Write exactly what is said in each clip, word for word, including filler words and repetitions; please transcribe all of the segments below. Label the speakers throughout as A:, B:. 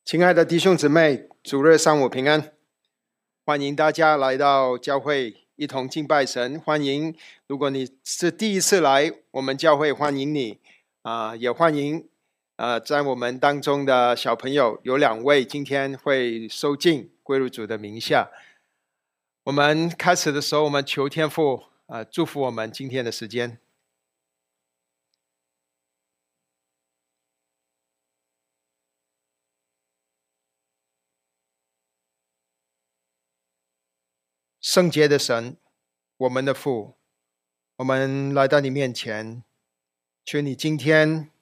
A: 亲爱的弟兄姊妹，主日上午平安！欢迎大家来到教会一同敬拜神。欢迎，如果你是第一次来我们教会，欢迎你啊、呃！也欢迎呃，在我们当中的小朋友有两位今天会受浸归入主的名下。我们开始的时候，我们求天父呃祝福我们今天的时间。圣洁的神，我们的父，我们来到你面前，求你今天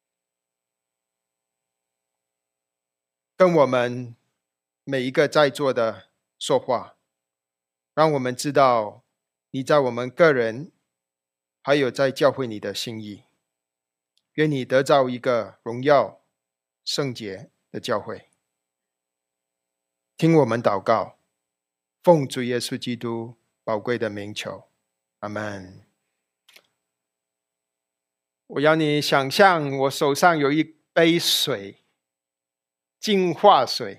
A: 跟我们每一个在座的说话，让我们知道你在我们个人还有在教会你的心意。愿你得造一个荣耀圣洁的教会。听我们祷告，奉主耶稣基督宝贵的名求，阿们。我要你想象我手上有一杯水，净化水，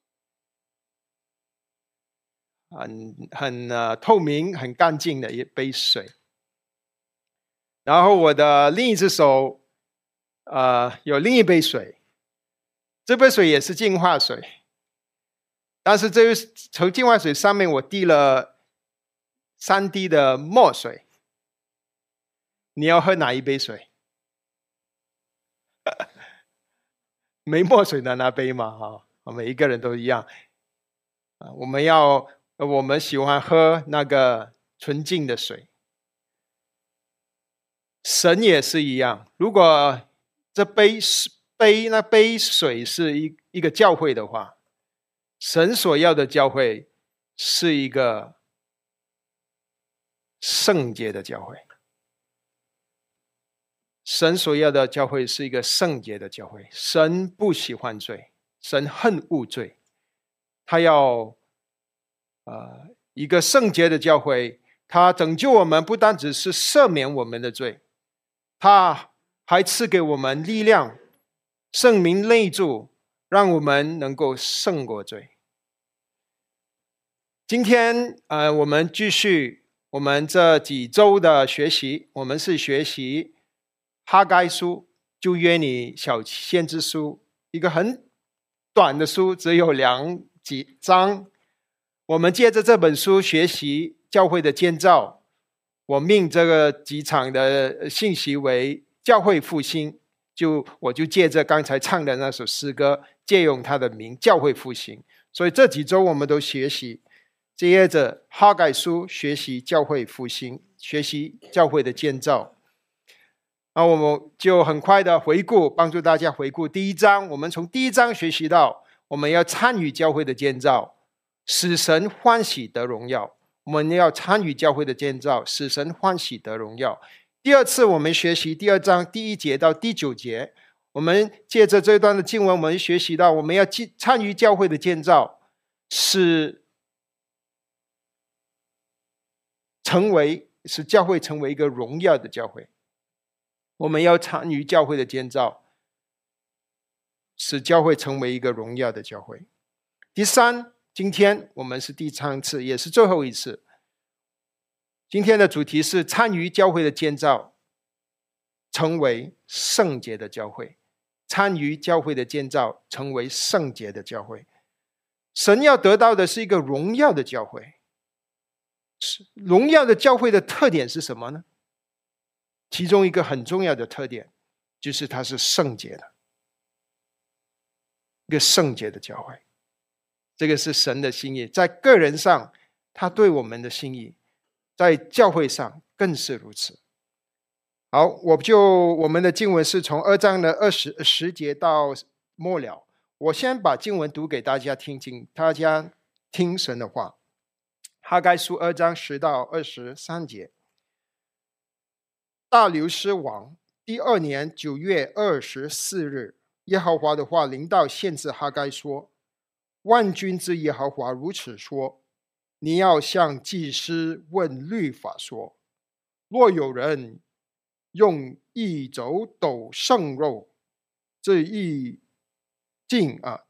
A: 很很、呃、透明很干净的一杯水。然后我的另一只手呃，有另一杯水，这杯水也是净化水，但是这从净化水上面我滴了三滴的墨水。你要喝哪一杯水？没墨水的那杯嘛，每一个人都一样。我们要我们喜欢喝那个纯净的水。神也是一样，如果这杯杯那杯水是一一个教会的话，神所要的教会是一个圣洁的教会。神所要的教会是一个圣洁的教会。神不喜欢罪，神恨恶罪，他要、呃、一个圣洁的教会。他拯救我们不单只是赦免我们的罪，他还赐给我们力量，圣灵内住，让我们能够胜过罪。今天、呃、我们继续我们这几周的学习，我们是学习哈该书，旧约里小先知书，一个很短的书，只有两几章。我们借着这本书学习教会的建造，我命这个几场的信息为教会复兴，就我就借着刚才唱的那首诗歌，借用它的名教会复兴。所以这几周我们都学习，接着哈该书学习教会复兴，学习教会的建造。那我们就很快的回顾，帮助大家回顾第一章。我们从第一章学习到，我们要参与教会的建造，使神欢喜得荣耀。我们要参与教会的建造，使神欢喜得荣耀。第二次我们学习第二章第一节到第九节，我们借着这段的经文，我们学习到我们要参与教会的建造，使成为使教会成为一个荣耀的教会。我们要参与教会的建造，使教会成为一个荣耀的教会。第三，今天我们是第三次，也是最后一次。今天的主题是参与教会的建造，成为圣洁的教会。参与教会的建造，成为圣洁的教会。神要得到的是一个荣耀的教会。荣耀的教会的特点是什么呢？其中一个很重要的特点就是它是圣洁的，一个圣洁的教会。这个是神的心意，在个人上他对我们的心意，在教会上更是如此。好，我就我们的经文是从二章的二十十节到末了。我先把经文读给大家听，请大家听神的话。哈该书二章十到二十三节。大流士王第二年九月二十四日，耶和华的话临到先知哈该说：万军之耶和华如此说，你要向祭司问律法说，若有人用一肘斗圣肉，这一斤啊，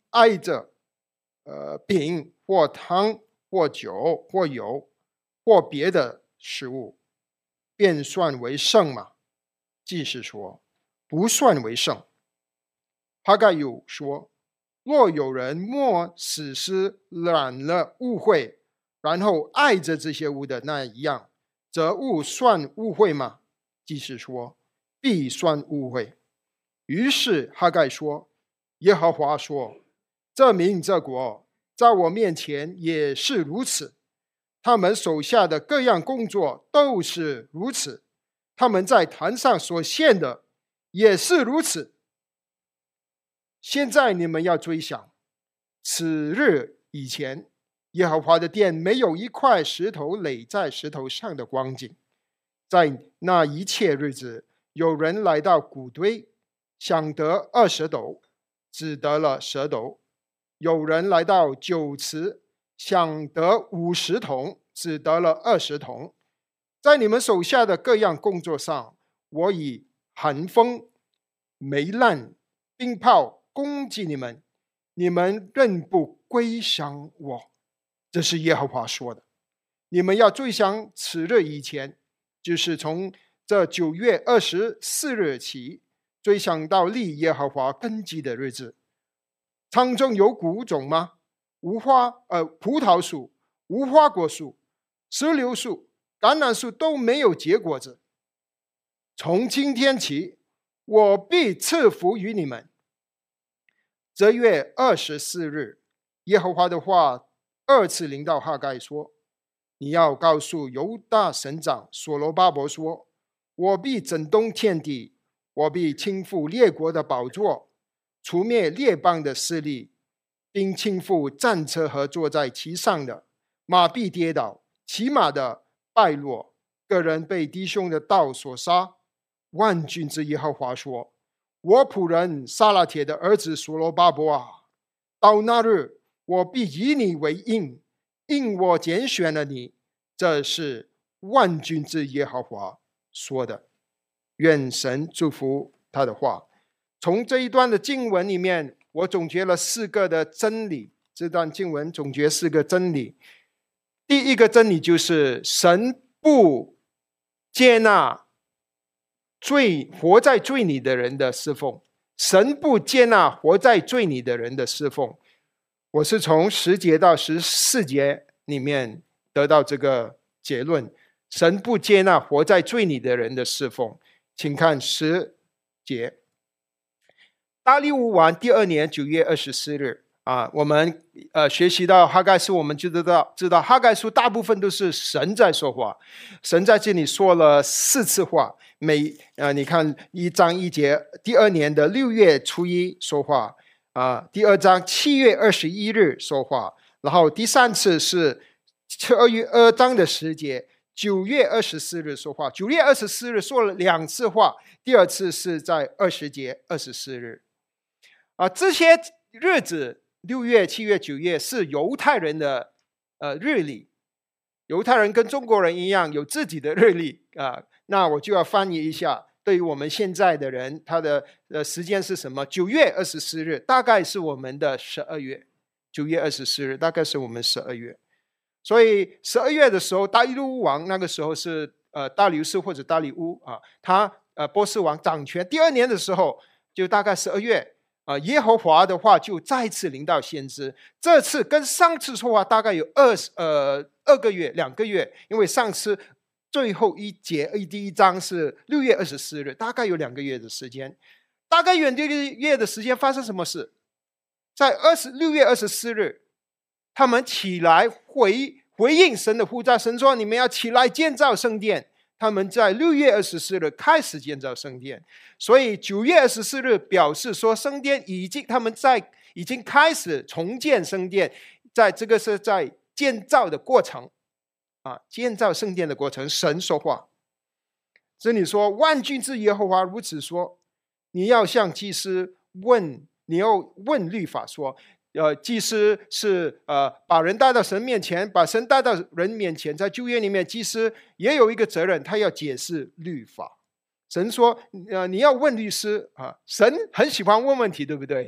A: 挨着呃饼或汤或酒或油或别的食物，便算为圣吗？祭司说，不算为圣。哈该又说，若有人摸死尸染了污秽，然后爱着这些物的那一样，则物算污秽吗？祭司说，必算污秽。于是哈该说，耶和华说，这民这国在我面前也是如此，他们手下的各样工作都是如此，他们在坛上所献的也是如此。现在你们要追想，此日以前，耶和华的殿没有一块石头垒在石头上的光景。在那一切日子，有人来到谷堆，想得二十斗，只得了十斗；有人来到酒池，想得五十桶，只得了二十桶。在你们手下的各样工作上，我以寒风、霉烂、冰雹攻击你们，你们仍不归向我。这是耶和华说的。你们要追想此日以前，就是从这九月二十四日起，追想到立耶和华根基的日子。场中有谷种吗？无花呃葡萄树、无花果树、石榴树、橄榄树都没有结果子。从今天起，我必赐福于你们。这月二十四日，耶和华的话二次临到哈该说，你要告诉犹大省长所罗巴伯说，我必震动天地，我必倾覆列国的宝座，除灭列邦的势力，并倾覆战车和坐在其上的，马必跌倒，骑马的败落，个人被弟兄的刀所杀。万军之耶和华说，我仆人撒拉铁的儿子所罗巴伯啊，到那日，我必以你为印，因我拣选了你。这是万军之耶和华说的。愿神祝福他的话。从这一段的经文里面，我总结了四个的真理。这段经文总结四个真理。第一个真理就是神不接纳罪活在罪里的人的侍奉，神不接纳活在罪里的人的侍奉。我是从十节到十四节里面得到这个结论，神不接纳活在罪里的人的侍奉。请看十节。大利乌王第二年九月二十四日啊，我们呃学习到哈该书，我们就知道知道哈该书大部分都是神在说话，神在这里说了四次话。每呃你看一章一节，第二年的六月初一说话啊，第二章七月二十一日说话，然后第三次是二月二章的十节，九月二十四日说话，九月二十四日说了两次话，第二次是在二十节二十四日啊，这些日子六月、七月、九月是犹太人的呃日历，犹太人跟中国人一样有自己的日历啊。那我就要翻译一下，对于我们现在的人，他的呃时间是什么？九月二十四日大概是我们的十二月，九月二十四日大概是我们十二月。所以十二月的时候，大利乌王那个时候是呃大流士或者大利乌啊，他呃波斯王掌权第二年的时候，就大概十二月。啊，耶和华的话就再次临到先知，这次跟上次说话大概有二十呃二个月两个月，因为上次最后一节第一章是六月二十四日，大概有两个月的时间。大概有两个月的时间发生什么事？在二十六月二十四日，他们起来回回应神的呼召，神说：“你们要起来建造圣殿。”他们在六月二十四日开始建造圣殿，所以九月二十四日表示说圣殿已经他们在已经开始重建圣殿，在这个是在建造的过程啊，建造圣殿的过程，神说话。这里说万军之耶和华如此说，你要向祭司问，你要问律法说。呃，祭司是呃把人带到神面前，把神带到人面前。在旧约里面，祭司也有一个责任，他要解释律法。神说，呃，你要问律师啊，神很喜欢问问题，对不对？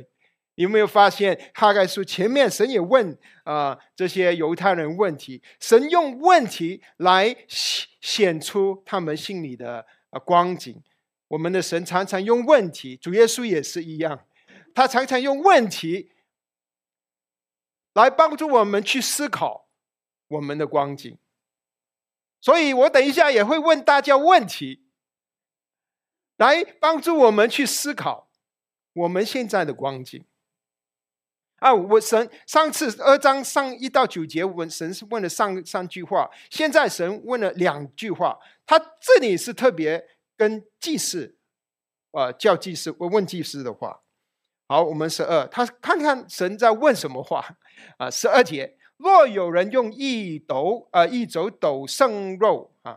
A: 有没有发现哈该书前面神也问啊、呃、这些犹太人问题，神用问题来显出他们心里的光景。我们的神常常用问题，主耶稣也是一样，他常常用问题来帮助我们去思考我们的光景。所以我等一下也会问大家问题，来帮助我们去思考我们现在的光景。啊，我神上次二章上一到九节，我神是问了上三句话，现在神问了两句话。他这里是特别跟祭司，呃，叫祭司，我问祭司的话。好，我们十二，他看看神在问什么话啊？十二节，若有人用一斗呃一肘斗生肉啊，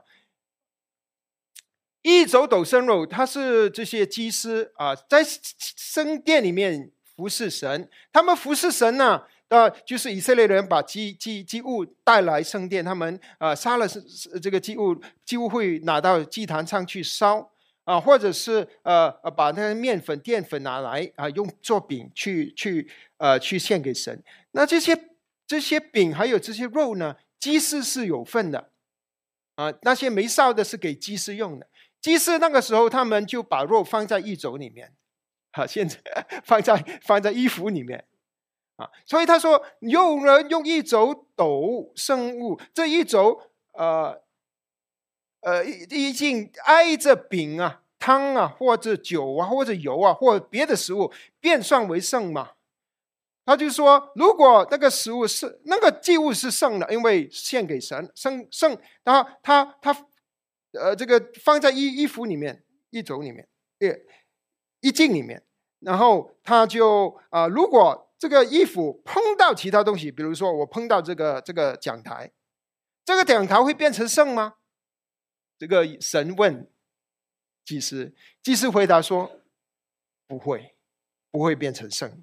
A: 一肘斗生肉，他是这些祭司啊，在圣殿里面服侍神，他们服侍神呢，呃，就是以色列人把祭祭祭物带来圣殿，他们呃杀了这个祭物，祭物会拿到祭坛上去烧啊，或者是呃把那个面粉、淀粉拿来啊，用做饼去去呃去献给神。那这些这些饼还有这些肉呢，祭司是有份的啊，那些没烧的是给祭司用的。祭司那个时候，他们就把肉放在一肘里面。啊，现在放在放在衣服里面啊，所以他说有人用一肘斗生物，这一肘呃呃已经挨着饼啊、汤啊，或者酒啊，或者油啊，或者别的食物，便算为圣嘛。他就说，如果那个食物是那个祭物是圣的，因为献给神，圣圣，然后他他呃这个放在衣衣服里面，一肘里面，对。衣襟里面，然后他就啊、呃，如果这个衣服碰到其他东西，比如说我碰到这个这个讲台，这个讲台会变成圣吗？这个神问祭司，祭司回答说不会，不会变成圣。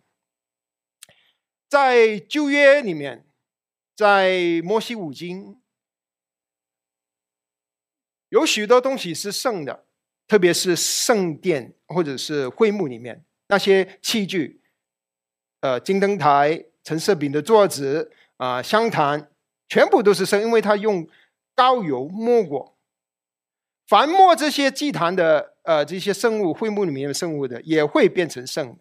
A: 在旧约里面，在摩西五经，有许多东西是圣的。特别是圣殿或者是会幕里面那些器具，呃，金灯台、陈设饼的桌子啊、呃、香坛，全部都是圣，因为他用膏油抹过。凡摸这些祭坛的呃这些圣物，会幕里面的圣物的，也会变成圣。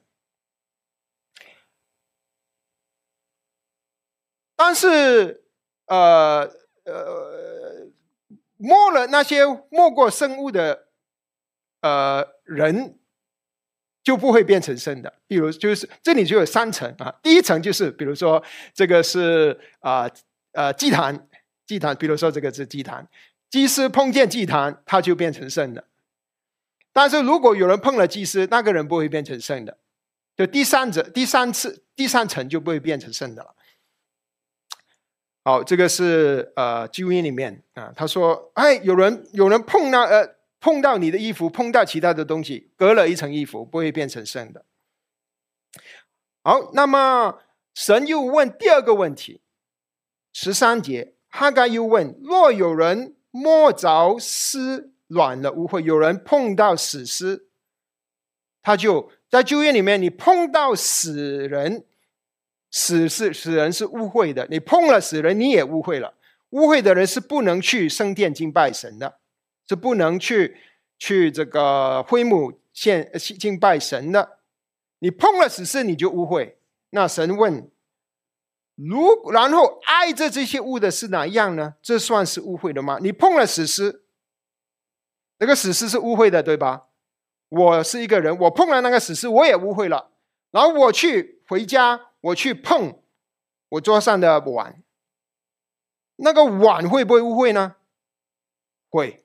A: 但是呃呃，摸了那些摸过圣物的。呃，人就不会变成圣的。比如，就是这里就有三层啊。第一层就是，比如说这个是啊呃，呃祭坛，祭坛，比如说这个是祭坛，祭司碰见祭坛，他就变成圣的。但是如果有人碰了祭司，那个人不会变成圣的。就第三者，第三次，第三层就不会变成圣的了。好，这个是呃旧约里面啊，他说，哎，有人有人碰到呃。碰到你的衣服，碰到其他的东西，隔了一层衣服，不会变成圣的。好，那么神又问第二个问题，十三节，哈该又问：若有人摸着尸软了污秽，有人碰到死尸，他就在旧约里面，你碰到死人，死是死人是污秽的，你碰了死人，你也污秽了。污秽的人是不能去圣殿敬拜神的。是不能去去这个会幕献敬拜神的。你碰了死尸，你就污秽。那神问：如然后挨着这些物的是哪一样呢？这算是污秽的吗？你碰了死尸，那个死尸是污秽的，对吧？我是一个人，我碰了那个死尸，我也污秽了。然后我去回家，我去碰我桌上的碗，那个碗会不会污秽呢？会。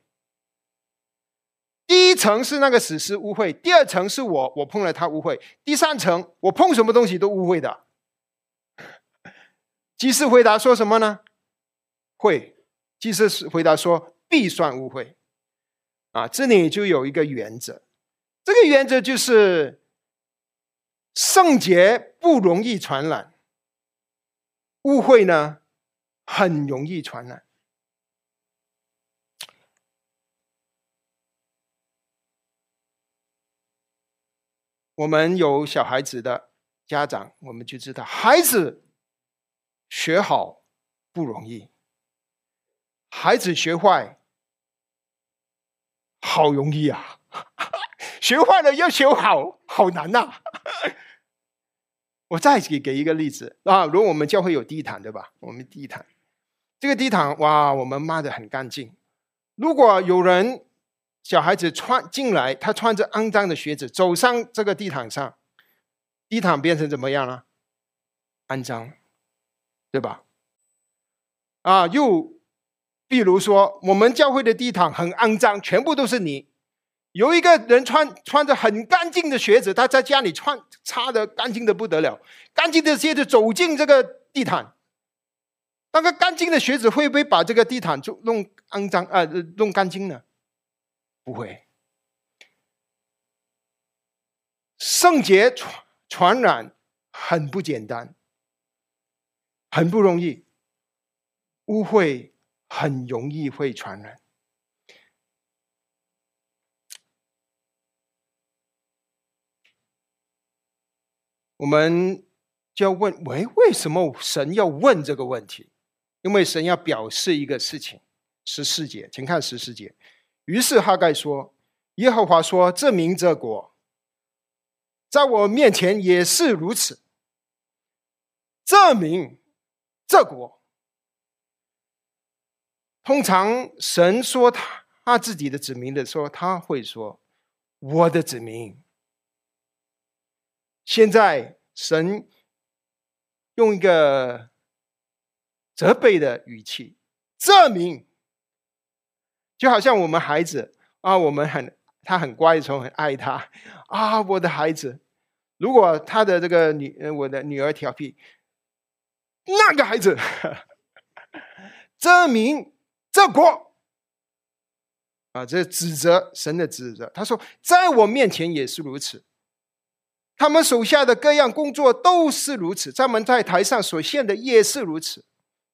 A: 第一层是那个死尸污秽，第二层是我我碰了他污秽，第三层我碰什么东西都污秽的。祭司回答说什么呢？会。祭司回答说必算污秽。啊，这里就有一个原则，这个原则就是圣洁不容易传染，污秽呢很容易传染。我们有小孩子的， 家长，我们就知道孩子学好不容易，孩子学坏好容易啊，学坏了要学好，好难呐、啊。我再给给一个例子啊，如果我们教会有地毯，对吧？我们地毯，这个地毯哇，我们抹得很干净。如果有人小孩子穿进来，他穿着肮脏的鞋子走上这个地毯上，地毯变成怎么样了？肮脏，对吧？啊，又比如说，我们教会的地毯很肮脏，全部都是泥。有一个人穿穿着很干净的鞋子，他在家里穿擦得干净的不得了，干净的鞋子走进这个地毯，那个干净的鞋子会不会把这个地毯就弄肮脏啊、呃，弄干净呢？不会。圣洁传传染很不简单，很不容易，污秽很容易会传染。我们就要问，喂，为什么神要问这个问题？因为神要表示一个事情。十四节，请看十四节。于是哈该说，耶和华说，这民这国在我面前也是如此。这民这国，通常神说他他自己的子民的时候，他会说我的子民。现在神用一个责备的语气，这民就好像我们孩子啊，我们很他很乖的时候很爱他啊，我的孩子。如果他的这个女我的女儿调皮，那个孩子这民这国啊，这指责神的指责。他说在我面前也是如此，他们手下的各样工作都是如此，他们在台上所献的也是如此。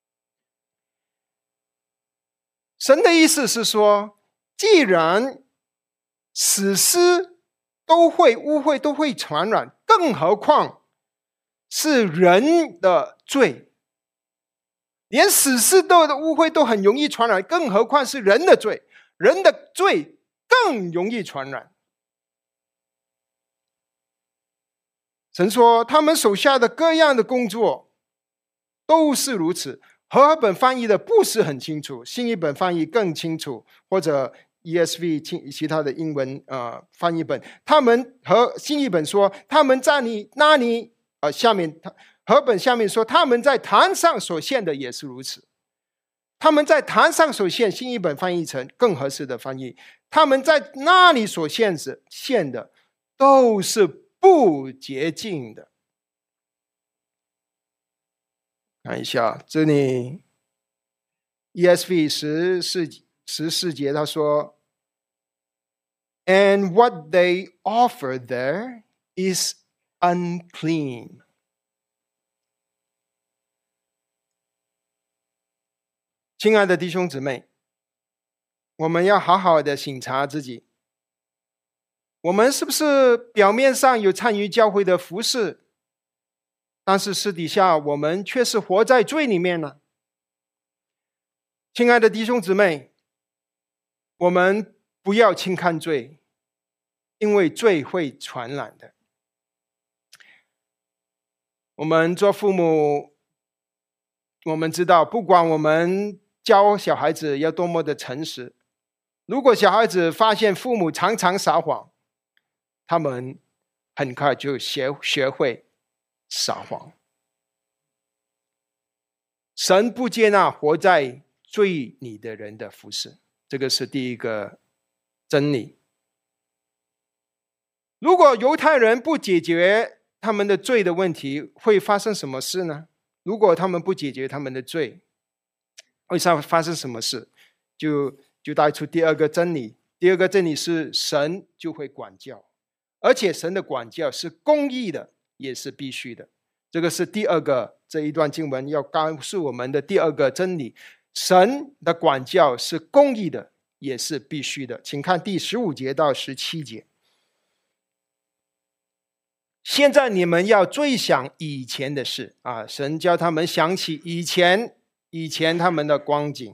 A: 神的意思是说，既然死尸都会污秽都会传染，更何况是人的罪，连死尸都的污秽都很容易传染，更何况是人的罪，人的罪更容易传染。神说他们手下的各样的工作都是如此。和合本翻译的不是很清楚，新译本翻译更清楚，或者 E S V 其他的英文、呃、翻译本，他们和新译本说他们在你那里、呃、下面和本下面说他们在坛上所献的也是如此。他们在坛上所献，新译本翻译成更合适的翻译，他们在那里所献的献的都是不洁净的。看一下这里 E S V 十四十四节，他说 And what they offer there is unclean。 亲爱的弟兄姊妹，我们要好好的省察自己，我们是不是表面上有参与教会的服事，但是私底下我们却是活在罪里面呢？亲爱的弟兄姊妹，我们不要轻看罪，因为罪会传染的。我们做父母，我们知道，不管我们教小孩子要多么的诚实，如果小孩子发现父母常常撒谎，他们很快就学学会撒谎。神不接纳活在罪里的人的服事，这个是第一个真理。如果犹太人不解决他们的罪的问题，会发生什么事呢？如果他们不解决他们的罪，会发生什么事？就就带出第二个真理。第二个真理是神就会管教，而且神的管教是公义的，也是必须的。这个是第二个，这一段经文要告诉我们的第二个真理，神的管教是公义的，也是必须的。请看第十五节到十七节。 现在你们要追想以前的事啊！神叫他们想起以前以前他们的光景。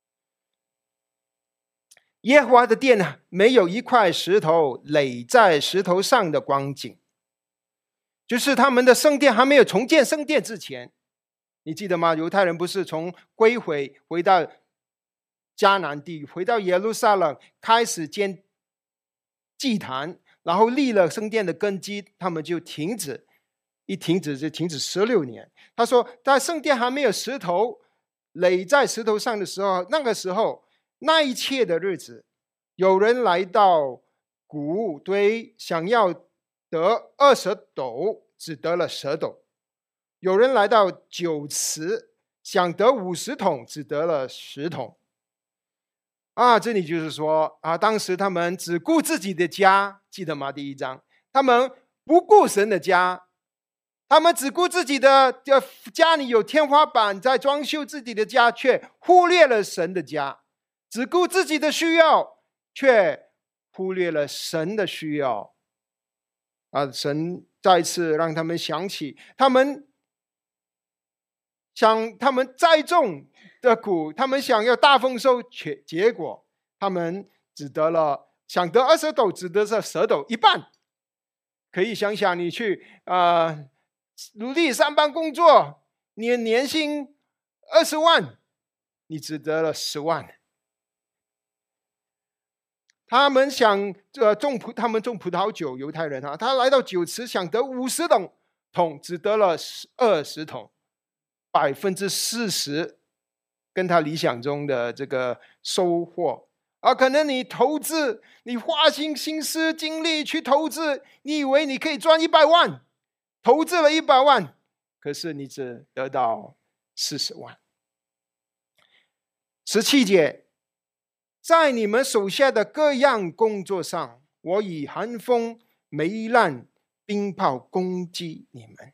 A: 耶和华的殿呢，没有一块石头垒在石头上的光景，就是他们的圣殿还没有重建圣殿之前，你记得吗？犹太人不是从归回回到迦南地，回到耶路撒冷，开始建祭坛，然后立了圣殿的根基，他们就停止，一停止就停止十六年。他说，在圣殿还没有石头垒在石头上的时候，那个时候那一切的日子，有人来到谷物堆，想要得二十斗，只得了十斗；有人来到酒池，想得五十桶，只得了十桶。啊，这里就是说啊，当时他们只顾自己的家，记得吗？第一章，他们不顾神的家，他们只顾自己的家里有天花板，在装修自己的家，却忽略了神的家；只顾自己的需要，却忽略了神的需要。啊，神再次让他们想起，他们想他们栽种的谷，他们想要大丰收，结结果他们只得了想得二十斗，只得了十斗，一半。可以想想，你去啊、呃、努力上班工作，你的年薪二十万，你只得了十万。他们想呃种葡，他们种葡萄酒，犹太人啊，他来到酒池想得五十桶桶，只得了二十桶，百分之四十跟他理想中的这个收获。啊，可能你投资，你花心心思精力去投资，你以为你可以赚一百万，投资了一百万，可是你只得到四十万。十七节。在你们手下的各样工作上，我以寒风、霉烂、冰雹攻击你们。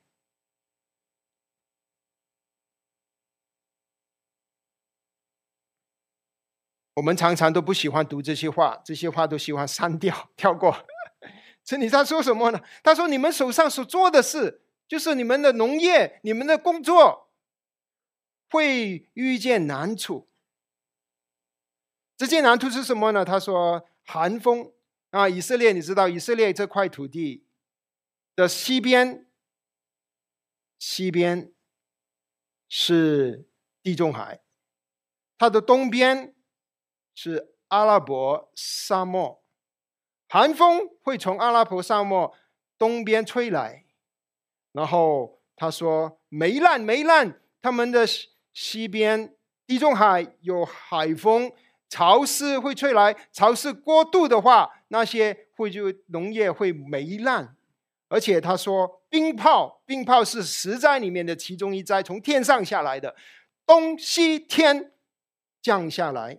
A: 我们常常都不喜欢读这些话，这些话都喜欢删掉、跳过。这里他说什么呢？他说你们手上所做的事，就是你们的农业、你们的工作，会遇见难处。这件难处是什么呢？他说寒风啊，以色列，你知道以色列这块土地的西边，西边是地中海，它的东边是阿拉伯沙漠。寒风会从阿拉伯沙漠东边吹来，然后他说霉烂霉烂，他们的西边地中海有海风，潮湿会吹来，潮湿过度的话，那些会就农业会霉烂。而且他说冰雹，冰雹是十灾里面的其中一灾，从天上下来的，东西天降下来。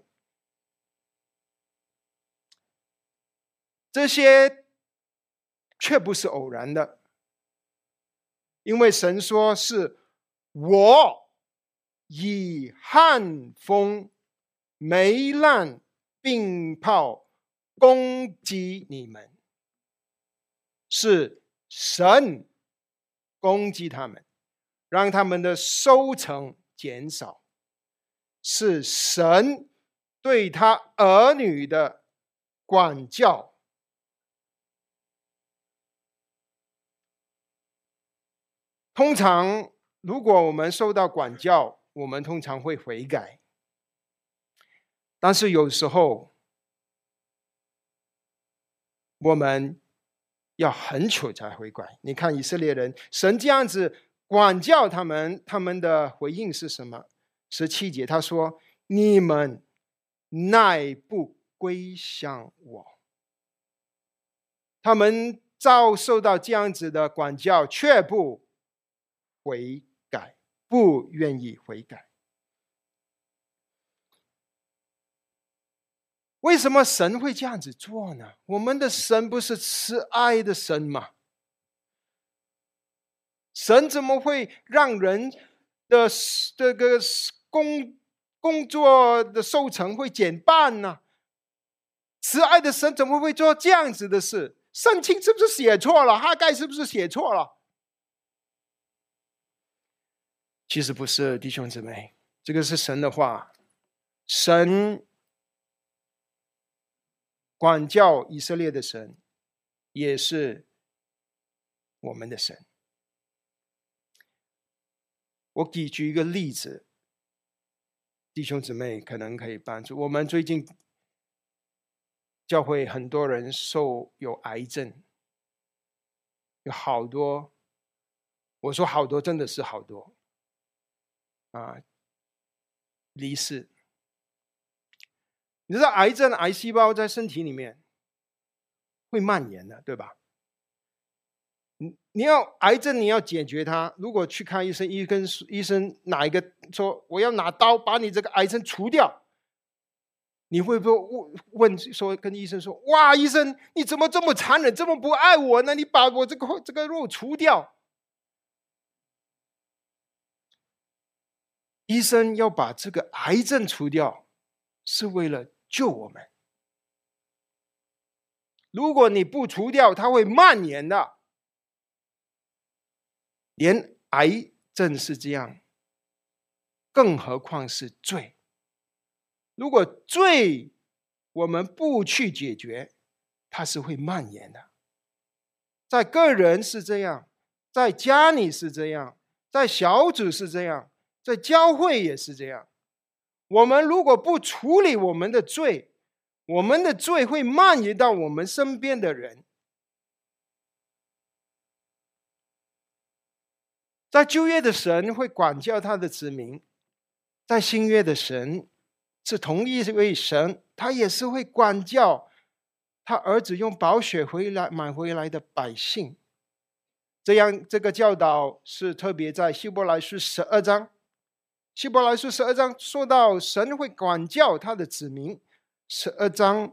A: 这些却不是偶然的，因为神说是我以旱风、霉烂、冰雹攻击你们，是神攻击他们，让他们的收成减少，是神对他儿女的管教。通常如果我们受到管教，我们通常会悔改，但是有时候我们要很久才悔改。你看以色列人，神这样子管教他们，他们的回应是什么？十七节他说，你们乃不归向我。他们遭受到这样子的管教，却不悔改，不愿意悔改。为什么神会这样子做呢？我们的神不是慈爱的神吗？神怎么会让人的这个工工作的收成会减半呢？慈爱的神怎么会做这样子的事？ 圣经是不是写错了？哈该是不是写错了？其实不是，弟兄姊妹，这个是神的话。神管教以色列的神，也是我们的神。我给举一个例子，弟兄姊妹可能可以帮助我们。最近教会很多人受有癌症，有好多，我说好多真的是好多啊，离世。你知道癌症癌细胞在身体里面会蔓延的，对吧？你要癌症你要解决它，如果去看医生，医生医生哪一个说我要拿刀把你这个癌症除掉，你会不会问说跟医生说，哇，医生你怎么这么残忍，这么不爱我呢？你把我这个这个肉除掉。医生要把这个癌症除掉，是为了救我们。如果你不除掉，它会蔓延的。连癌症是这样，更何况是罪。如果罪我们不去解决，它是会蔓延的。在个人是这样，在家里是这样，在小组是这样，在教会也是这样。我们如果不处理我们的罪，我们的罪会蔓延到我们身边的人。在旧约的神会管教他的子民，在新约的神是同一位神，他也是会管教他儿子用宝血回来买回来的百姓。这样，这个教导是特别在希伯来书十二章。希伯来书十二章说到神会管教他的子民，十二章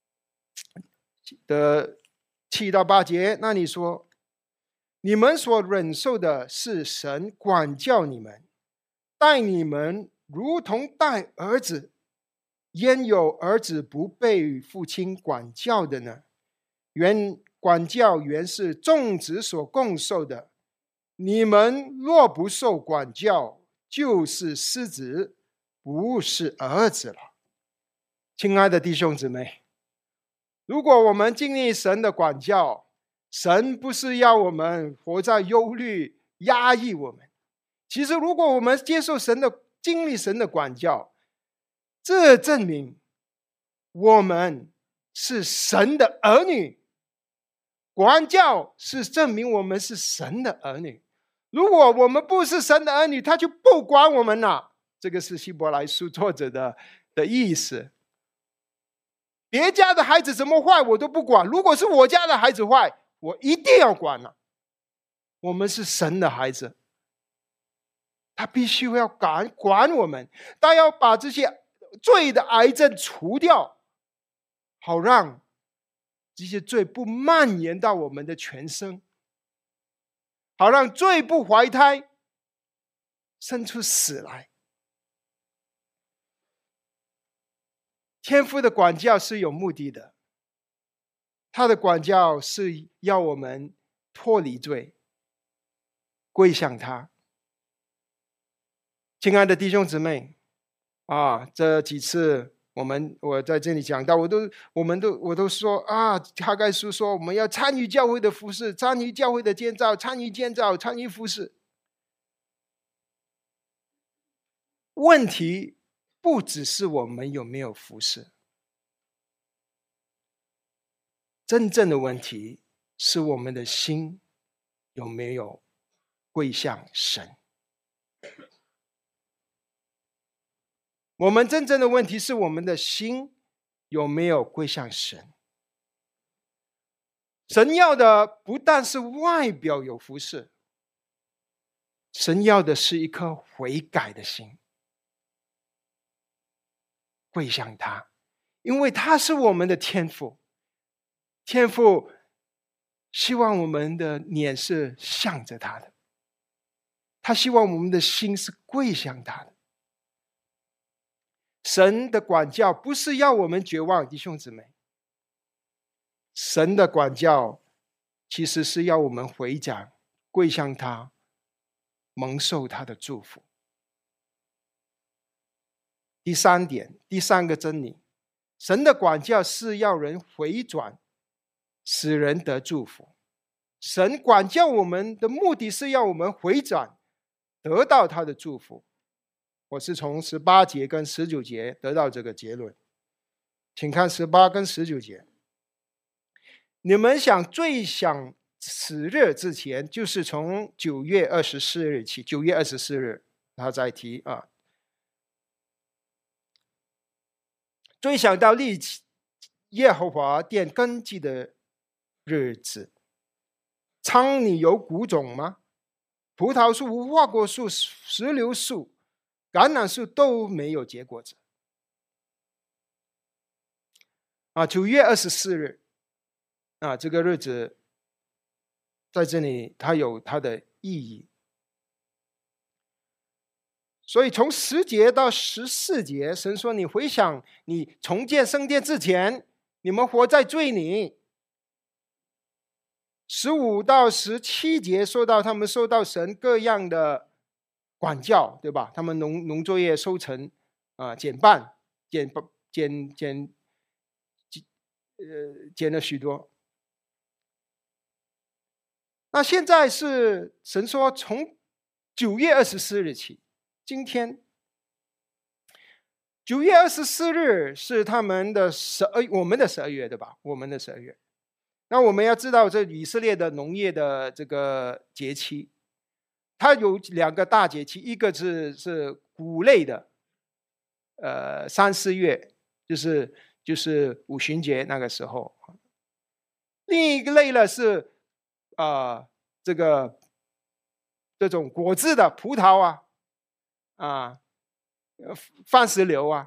A: 的七到八节，那你说，你们所忍受的是神管教你们，待你们如同待儿子，焉有儿子不被父亲管教的呢？原管教原是众子所共受的，你们若不受管教，就是失子，不是儿子了。亲爱的弟兄姊妹，如果我们经历神的管教，神不是要我们活在忧虑压抑我们。其实如果我们接受神的经历神的管教，这证明我们是神的儿女。管教是证明我们是神的儿女。如果我们不是神的儿女，他就不管我们了。这个是希伯来书作者的的意思。别家的孩子怎么坏我都不管，如果是我家的孩子坏，我一定要管了。我们是神的孩子，他必须要管管我们，他要把这些罪的癌症除掉，好让这些罪不蔓延到我们的全身，好让罪不怀胎，生出死来。天父的管教是有目的的，他的管教是要我们脱离罪，归向他。亲爱的弟兄姊妹啊，这几次我们我在这里讲到，我都我们都我都说啊，哈该书说我们要参与教会的服事，参与教会的建造，参与建造，参与服事。问题不只是我们有没有服事，真正的问题是我们的心有没有归向神。我们真正的问题是我们的心有没有归向神。神要的不但是外表有服事，神要的是一颗悔改的心，归向他，因为他是我们的天父。天父希望我们的脸是向着他的，他希望我们的心是归向他的。神的管教不是要我们绝望，弟兄姊妹。 神的管教其实是要我们回转，跪向他，蒙受他的祝福。第三点，第三个真理，神的管教是要人回转，使人得祝福。神管教我们的目的是要我们回转，得到他的祝福。我是从十八节跟十九节得到这个结论，请看十八跟十九节。你们想最想此日之前，就是从九月二十四日起，九月二十四日他在提啊，最想到立耶和华殿根基的日子。仓里有谷种吗？葡萄树、无花果树、石榴树、橄榄树都没有结果子。啊，九月二十四日，啊，这个日子在这里它有它的意义。所以从十节到十四节，神说：“你回想你重建圣殿之前，你们活在罪里。”十五到十七节说到他们受到神各样的管教，对吧？他们农农作业收成啊减半，减减减呃减了许多。那现在是神说从九月二十四日起，今天九月二十四日是他们的十二，我们的十二月，对吧？我们的十二月。那我们要知道，这以色列的农业的这个节期，它有两个大节期，一个是是谷类的，呃，三四月，就是就是五旬节那个时候；另一个类呢是啊、呃、这个这种果子的葡萄啊啊番石榴啊，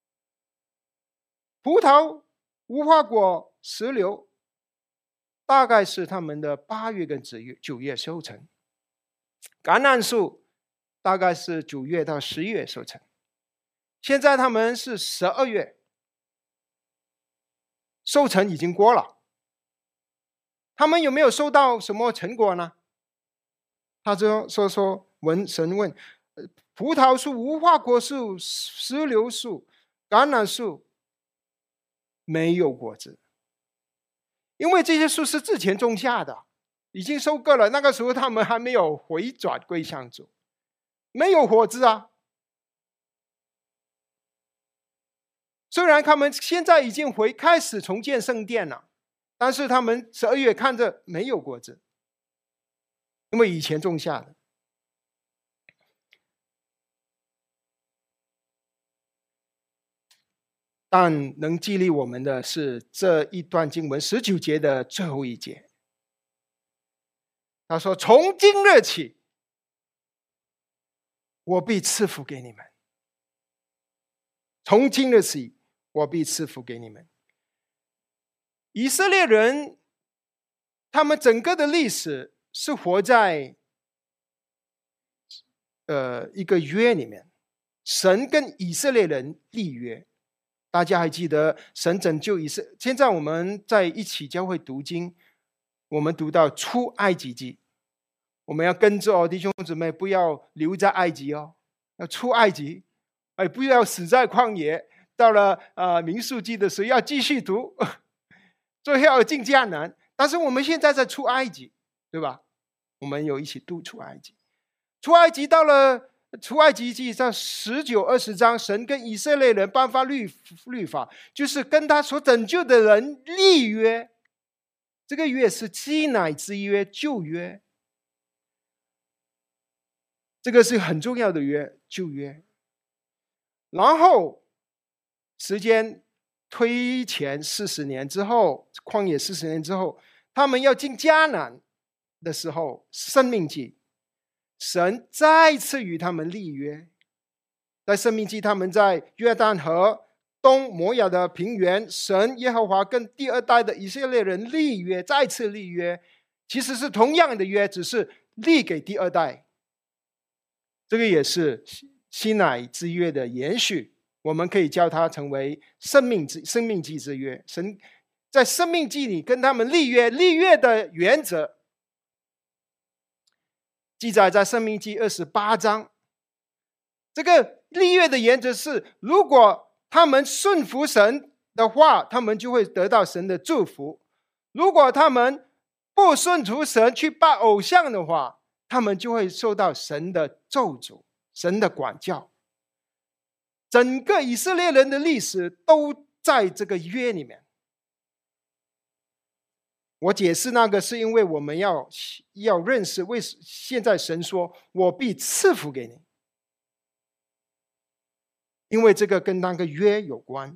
A: 葡萄、无花果、石榴。大概是他们的八月跟九月九月收成，橄榄树大概是九月到十月收成。现在他们是十二月，收成已经过了。他们有没有收到什么成果呢？他就说说问神问：葡萄树、无花果树、石榴树、橄榄树没有果子。因为这些树是之前种下的，已经收割了，那个时候他们还没有回转归向主，没有果子啊。虽然他们现在已经回开始重建圣殿了，但是他们十二月看着没有果子，因为以前种下的。但能激励我们的是这一段经文十九节的最后一节，他说：“从今日起，我必赐福给你们。从今日起，我必赐福给你们。”以色列人，他们整个的历史是活在呃一个约里面，神跟以色列人立约。大家还记得神拯救以色列？现在我们在一起教会读经，我们读到出埃及记，我们要跟着哦，弟兄姊妹，不要留在埃及哦，要出埃及，哎，不要死在旷野。到了呃民数记的时候要继续读，最后要进迦南。但是我们现在在出埃及，对吧？我们有一起读出埃及，出埃及到了。出埃及记上十九、二十章，神跟以色列人颁发律律法，就是跟他所拯救的人立约。这个约是基乃之约，旧约。这个是很重要的约，旧约。然后时间推前四十年之后，旷野四十年之后，他们要进迦南的时候，申命记。神再次与他们立约，在申命记，他们在约旦河东摩亚的平原，神耶和华跟第二代的以色列人立约，再次立约，其实是同样的约，只是立给第二代。这个也是西乃之约的延续，我们可以叫它成为生命之生命记之约。神在申命记里跟他们立约，立约的原则记载在申命记二十八章。这个立约的原则是，如果他们顺服神的话，他们就会得到神的祝福；如果他们不顺服神，去拜偶像的话，他们就会受到神的咒诅，神的管教。整个以色列人的历史都在这个约里面。我解释那个是因为我们要要认识，为现在神说我必赐福给你，因为这个跟那个约有关。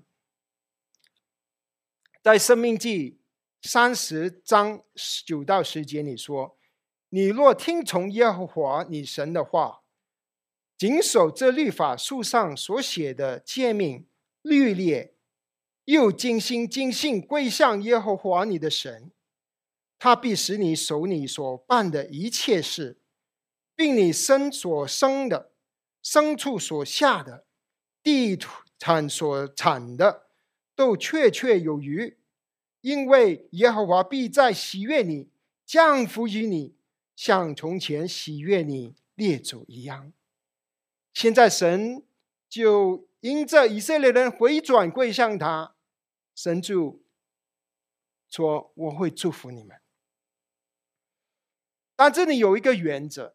A: 在申命记三十章九到十节里说，你若听从耶和华你神的话，谨守这律法书上所写的诫命律例，又尽心尽性归向耶和华你的神，他必使你守你所办的一切事，并你身所生的、牲畜所下的、地产所产的，都确确有余。因为耶和华必在喜悦你，降福于你，像从前喜悦你列祖一样。现在神就因着以色列人回转归向他，神就说我会祝福你们。但这里有一个原则，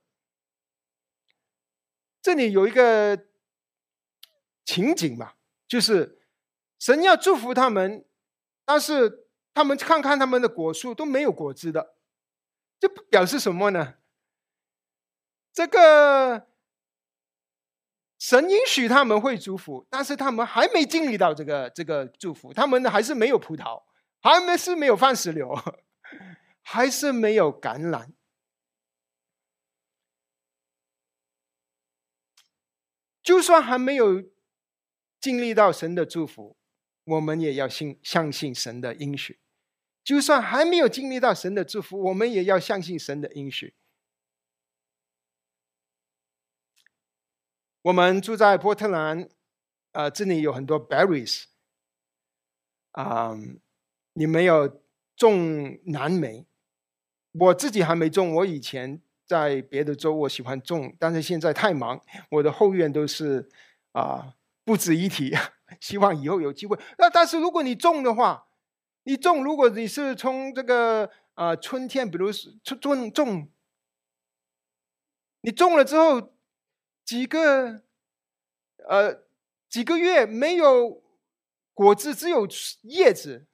A: 这里有一个情景吧，就是神要祝福他们，但是他们看看他们的果树都没有果子的，这表示什么呢？这个神允许他们会祝福，但是他们还没经历到这个这个祝福，他们还是没有葡萄，还没是没有番石榴，还是没有橄榄。就算还没有经历到神的祝福，我们也要信相信神的应许。就算还没有经历到神的祝福，我们也要相信神的应许。我们住在波特兰，呃，这里有很多 berries， 啊、嗯，你没有种蓝莓，我自己还没种，我以前在别的州我喜欢种，但是现在太忙，我的后院都是啊、呃、不值一提，希望以后有机会。那但是如果你种的话，你种，如果你是从这个啊、呃、春天，比如种种，你种了之后几个呃几个月没有果子，只有叶子，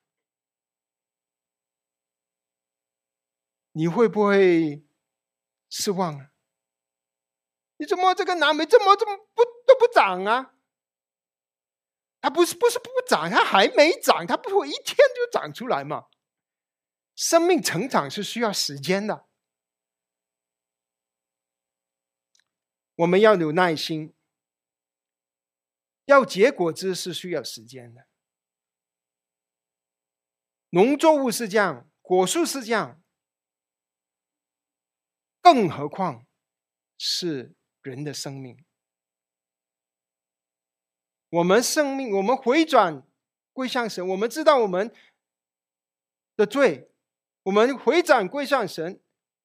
A: 你会不会失望啊？你怎么这个蓝莓怎么这么不都不长啊？它不是不是不长，它还没长，它不会一天就长出来嘛？生命成长是需要时间的，我们要有耐心，要结果子是需要时间的。农作物是这样，果树是这样，更何况是人的生命。我们生命，我们回转归向神，我们知道我们的罪，我们回转归向神，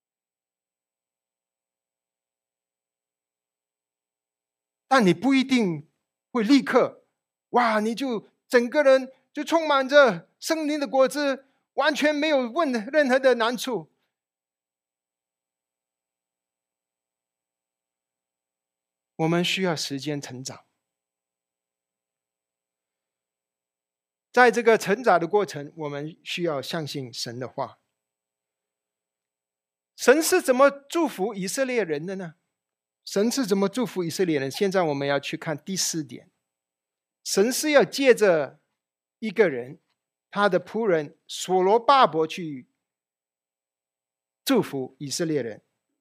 A: 但你不一定会立刻，哇，你就整个人就充满着圣灵的果子，完全没有问任何的难处。我们需要时间成长。在这个成长的过程，我们需要相信神的话。神是怎么祝福以色列人的呢？神是怎么祝福以色列人？现在我们要去看第四点，神是要借着一个人，他的仆人所罗巴伯去祝福以色列人。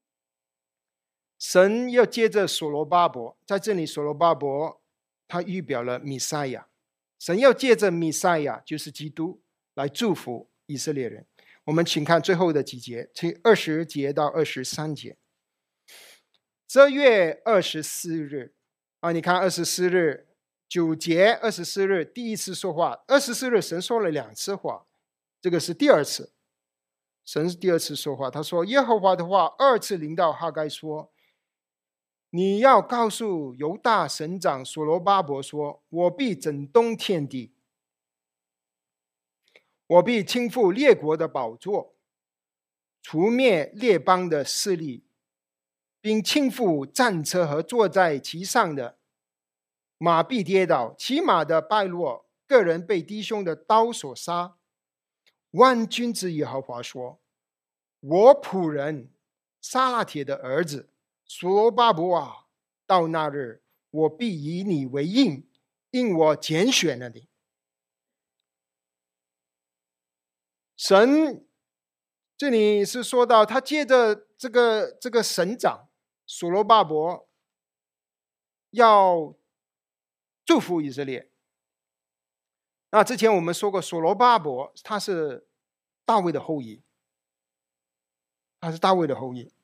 A: 神要借着所罗巴伯，在这里所罗巴伯他预表了弥赛亚，神要借着弥赛亚，就是基督，来祝福以色列人。我们请看最后的几节，从二十节到二十三节。这月二十四日啊，你看二十四日九节，二十四日第一次说话，二十四日神说了两次话， 这个是第二次，神是第二次说话。他说：“耶和华的话二次临到哈该说，你要告诉犹大省长所罗巴伯说，我必整顿天地，我必倾覆列国的宝座，除灭列邦的势力，并倾覆战车和坐在其上的，马必跌倒，骑马的败落，个人被弟兄的刀所杀。万军之耶和华说，我仆人撒拉铁的儿子所罗巴伯啊，到那日，我必以你为印，因我拣选了你。”神这里是说到，他借着这个这个省长所罗巴伯要祝福以色列。那之前我们说过，所罗巴伯他是大卫的后裔，他是大卫的后裔。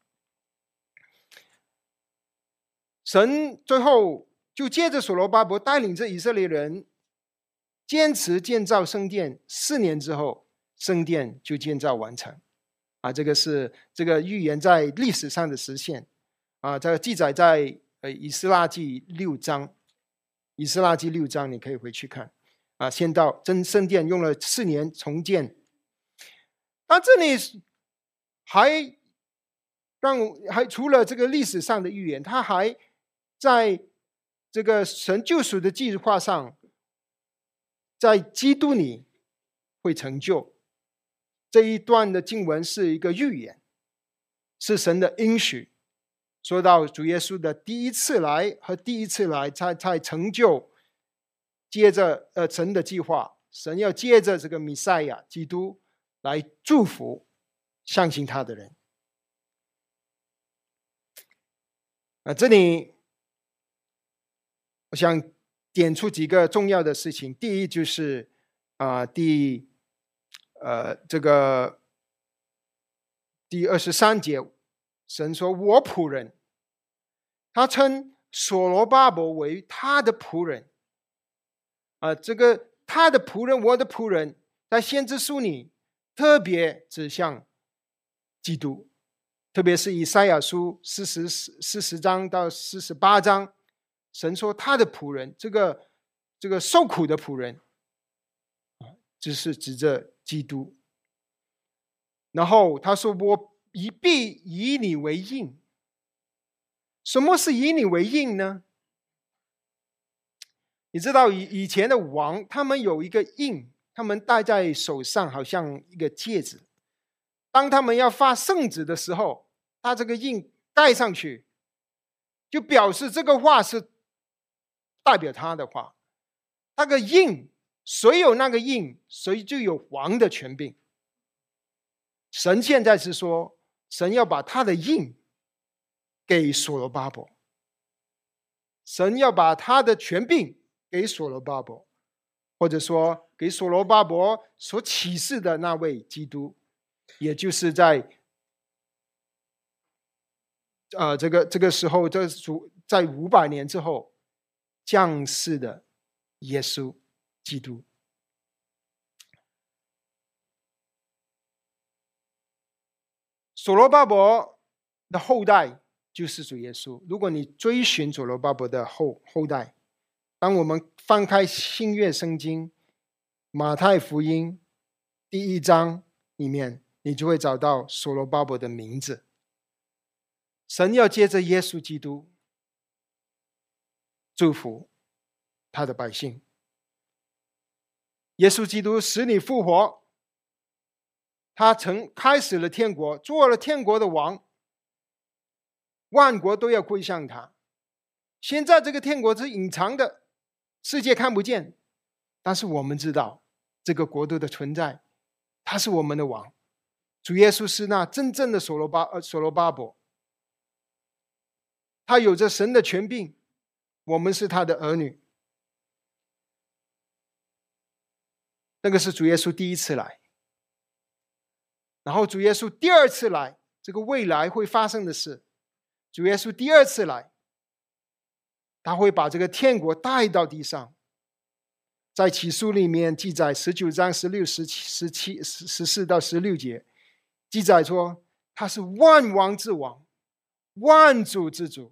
A: 神最后就借着所罗巴伯带领着以色列人坚持建造圣殿，四年之后，圣殿就建造完成。啊，这个是这个预言在历史上的实现。啊，这个记载在呃以斯拉记六章，以斯拉记六章你可以回去看。啊，先到真圣殿用了四年重建。那这里还让还除了这个历史上的预言，他还在这个神救赎的计划上，在基督里会成就。这一段的经文是一个预言，是神的应许，说到主耶稣的第一次来和第一次来才才成就，接着呃神的计划，神要借着这个弥赛亚基督来祝福相信他的人。啊，这里我想点出几个重要的事情。第一就是啊、呃，第呃这个第二十三节，神说：“我仆人。”他称所罗巴伯为他的仆人。啊、呃，这个他的仆人，我的仆人，在先知书里特别指向基督，特别是以赛亚书四十四十章到四十八章，神说他的仆人，这个这个受苦的仆人，只是指着基督。然后他说：“我以必以你为印。”什么是以你为印呢？你知道以以前的王，他们有一个印，他们戴在手上，好像一个戒指。当他们要发圣旨的时候，他这个印盖上去，就表示这个话是代表他的话。那个印，谁有那个印，谁就有王的权柄。神现在是说，神要把他的印给所罗巴伯，神要把他的权柄给所罗巴伯，或者说给所罗巴伯所启示的那位基督，也就是在呃这个这个时候，这在五百年之后降世的耶稣基督。所罗巴伯的后代就是主耶稣。如果你追寻所罗巴伯的后后代，当我们翻开新约圣经马太福音第一章里面，你就会找到所罗巴伯的名字。神要借着耶稣基督祝福他的百姓。耶稣基督使你复活，他曾开始了天国，做了天国的王，万国都要归向他。现在这个天国是隐藏的，世界看不见，但是我们知道这个国度的存在，他是我们的王。主耶稣是那真正的所罗巴呃所罗巴伯，他有着神的权柄，我们是他的儿女。那个是主耶稣第一次来，然后主耶稣第二次来，这个未来会发生的事。主耶稣第二次来，他会把这个天国带到地上。 在启书里面记载十九章十六、十七、十七、十四到十六节，记载说他是万王之王，万主之主。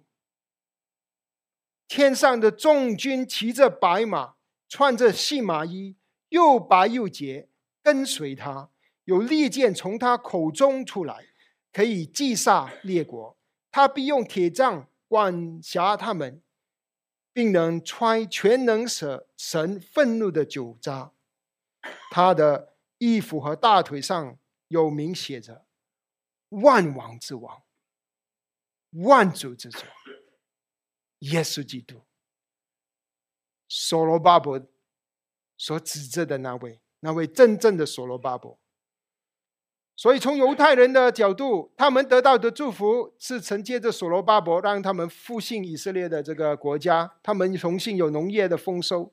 A: 天上的众军骑着白马，穿着细麻衣，又白又洁，跟随他。有利剑从他口中出来，可以击杀列国。他必用铁杖管辖他们，并能揣全能者神愤怒的酒渣。他的衣服和大腿上有名写着万王之王，万主之主，耶稣基督。所罗巴伯所指着的那位，那位真正的所罗巴伯。所以从犹太人的角度，他们得到的祝福是承接着所罗巴伯，让他们复兴以色列的这个国家，他们重新有农业的丰收。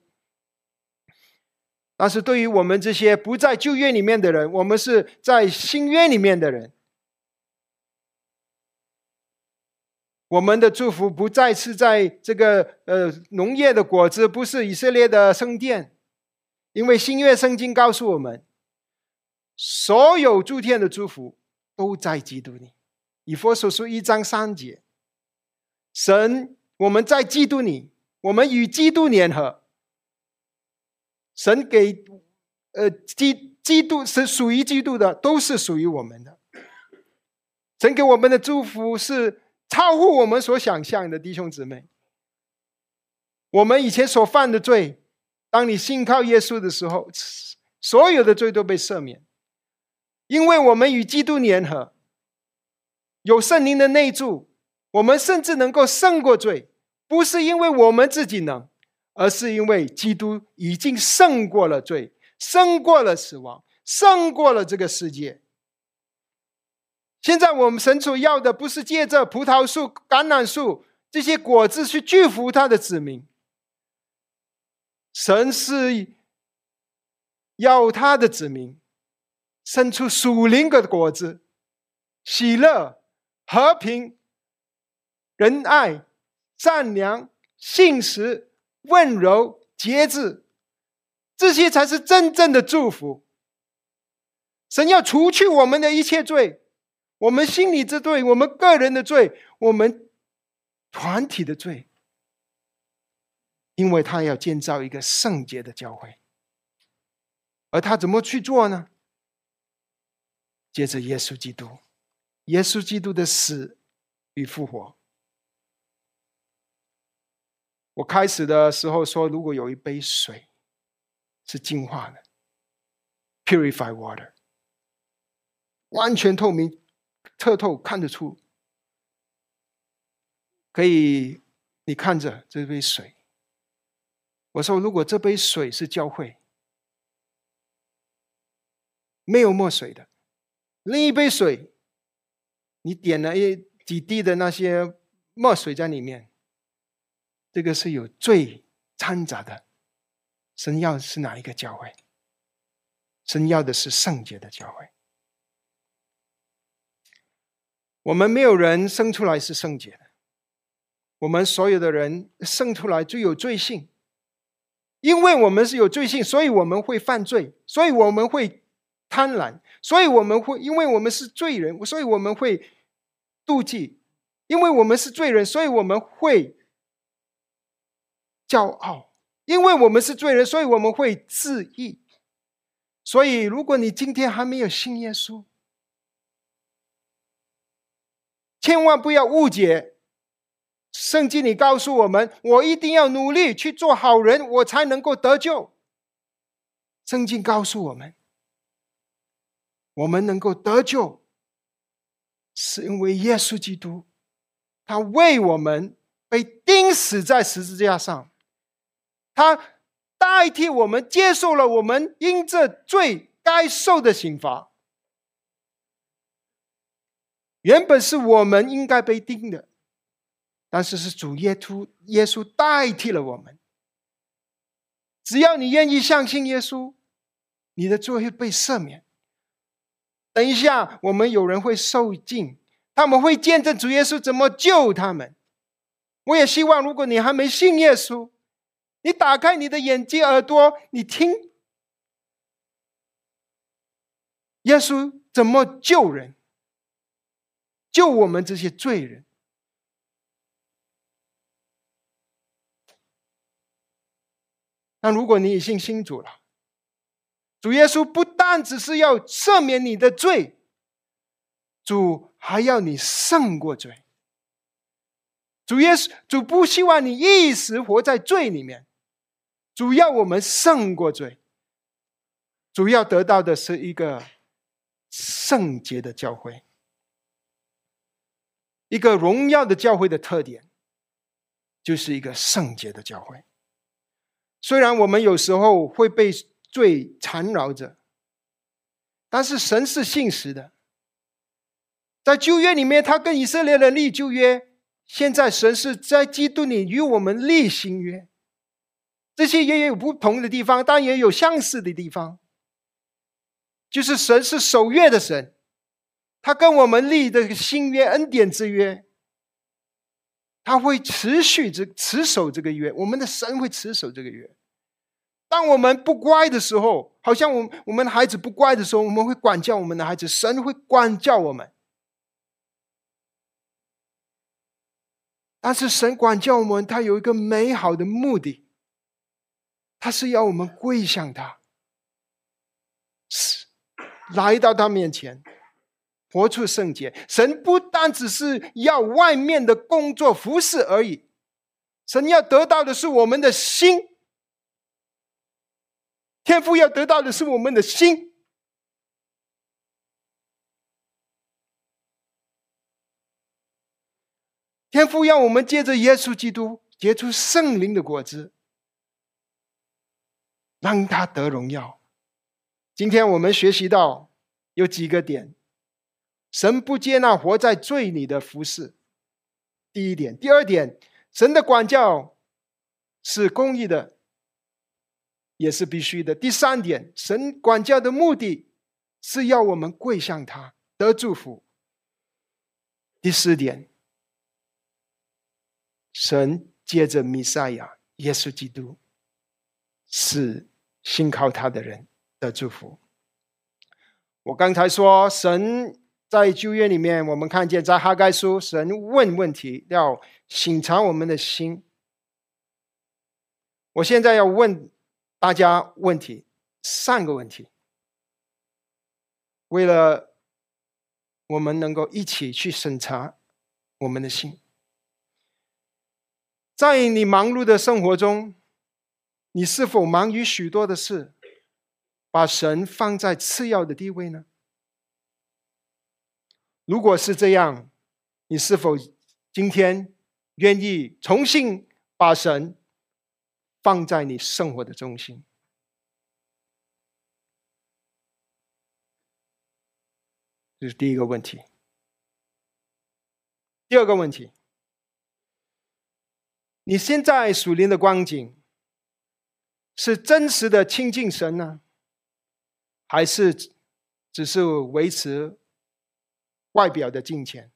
A: 但是对于我们这些不在旧约里面的人，我们是在新约里面的人，我们的祝福不再是在这个呃农业的果子，不是以色列的圣殿，因为新约圣经告诉我们，所有诸天的祝福都在基督里。以弗所书一章三节，神，我们在基督里，我们与基督联合。神给呃基基督是属于基督的，都是属于我们的。神给我们的祝福是超乎我们所想象的，弟兄姊妹。我们以前所犯的罪，当你信靠耶稣的时候，所有的罪都被赦免。因为我们与基督联合，有圣灵的内住，我们甚至能够胜过罪，不是因为我们自己能，而是因为基督已经胜过了罪，胜过了死亡，胜过了这个世界。现在我们神所要的不是借着葡萄树、橄榄树这些果子去祝福他的子民，神是要他的子民生出属灵的果子，喜乐、和平、仁爱、善良、信实、温柔、节制，这些才是真正的祝福。神要除去我们的一切罪，我们心里之罪，我们个人的罪，我们团体的罪，因为他要建造一个圣洁的教会。而他怎么去做呢？借着耶稣基督，耶稣基督的死与复活。我开始的时候说，如果有一杯水是净化的 purified water， 完全透明彻透，看得出，可以你看着这杯水，我说如果这杯水是教会，没有墨水的，另一杯水你点了一几滴的那些墨水在里面，这个是有罪掺杂的。神要的是哪一个教会？神要的是圣洁的教会。我们没有人生出来是圣洁的，我们所有的人生出来就有罪性。因为我们是有罪性，所以我们会犯罪，所以我们会贪婪，所以我们会，因为我们是罪人，所以我们会妒忌，因为我们是罪人，所以我们会骄傲，因为我们是罪人，所以我们会自义。所以如果你今天还没有信耶稣，千万不要误解，圣经里告诉我们，我一定要努力去做好人，我才能够得救。圣经告诉我们，我们能够得救，是因为耶稣基督，他为我们被钉死在十字架上，他代替我们接受了我们因这罪该受的刑罚。原本是我们应该被钉的，但是是主耶稣耶稣代替了我们。只要你愿意相信耶稣，你的罪会被赦免。等一下我们有人会受尽，他们会见证主耶稣怎么救他们。我也希望如果你还没信耶稣， 你打开你的眼睛耳朵，你听耶稣怎么救人，救我们这些罪人。那如果你已经信主了，主耶稣不但只是要赦免你的罪，主还要你胜过罪。主耶稣，主不希望你一时活在罪里面，主要我们胜过罪。主要得到的是一个圣洁的教会。一个荣耀的教会的特点，就是一个圣洁的教会。虽然我们有时候会被罪缠绕着，但是神是信实的。在旧约里面，他跟以色列人立旧约，现在神是在基督里与我们立新约。这些也有不同的地方，但也有相似的地方。就是神是守约的神，他跟我们立的新约恩典之约，他会持续这持守这个约，我们的神会持守这个约。当我们不乖的时候，好像我我们孩子不乖的时候，我们会管教我们的孩子，神会管教我们。但是神管教我们，他有一个美好的目的，他是要我们归向他，来到他面前，活出圣洁。神不单只是要外面的工作服侍而已，神要得到的是我们的心。天父要得到的是我们的心。天父要我们借着耶稣基督结出圣灵的果子，让他得荣耀。今天我们学习到有几个点，神不接纳活在罪里的服侍，第一点。第二点，神的管教是公义的，也是必须的。第三点，神管教的目的是要我们跪向他，得祝福。第四点，神借着弥赛亚耶稣基督使信靠他的人的祝福。我刚才说，神在旧约里面，我们看见在哈该书，神问问题，要省察我们的心。我现在要问大家问题，三个问题，为了我们能够一起去审查我们的心。在你忙碌的生活中，你是否忙于许多的事，把神放在次要的地位呢？如果是这样，你是否今天愿意重新把神放在你生活的中心？这是第一个问题。第二个问题，你现在属灵的光景是真实的亲近神呢，还是只是维持外表的敬虔？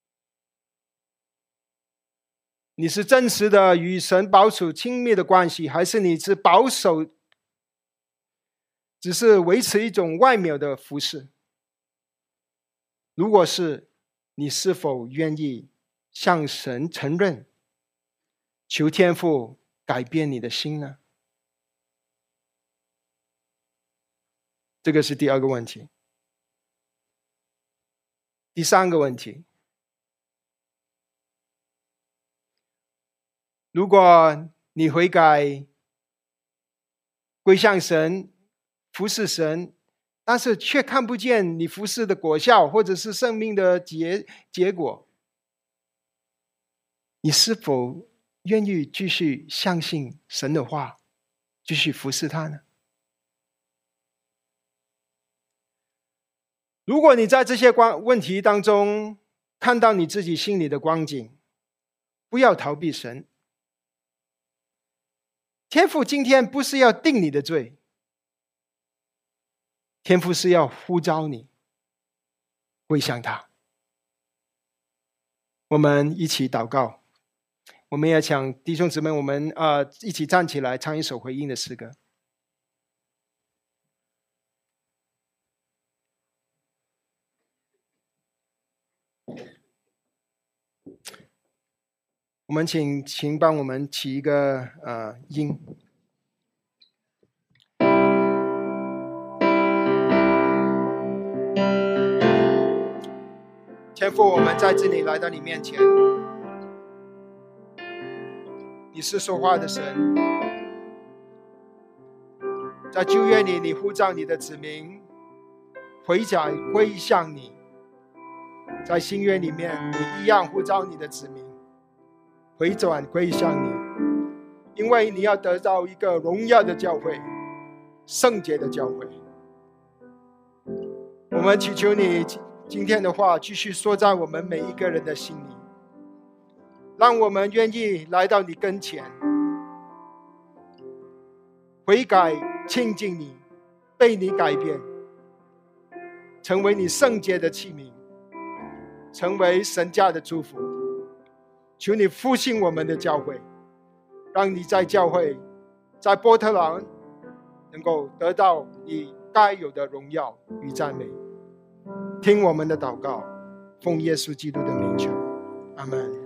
A: 你是真实的与神保持亲密的关系，还是你是保守，只是维持一种外表的服饰？如果是，你是否愿意向神承认，求天父改变你的心呢？这个是第二个问题。第三个问题，如果你悔改，归向神，服侍神，但是却看不见你服侍的果效，或者是生命的结结果，你是否愿意继续相信神的话，继续服侍他呢？如果你在这些问题当中看到你自己心里的光景，不要逃避神。天父今天不是要定你的罪，天父是要呼召你归向他。我们一起祷告。 我们也想弟兄姊妹，我们呃一起站起来唱一首回应的诗歌。我们请请帮我们起一个呃音。天父，我们在这里来到你面前，你是说话的神，在旧约里，你呼召你的子民回转归向你；在新约里面，你一样呼召你的子民回转归向你，因为你要得到一个荣耀的教会，圣洁的教会。我们祈求你今天的话继续说在我们每一个人的心里，让我们愿意来到你跟前，悔改亲近你，被你改变，成为你圣洁的器皿，成为神家的祝福。求你复兴我们的教会，让你在教会，在波特兰能够得到你该有的荣耀与赞美。听我们的祷告，奉耶稣基督的名求，阿们。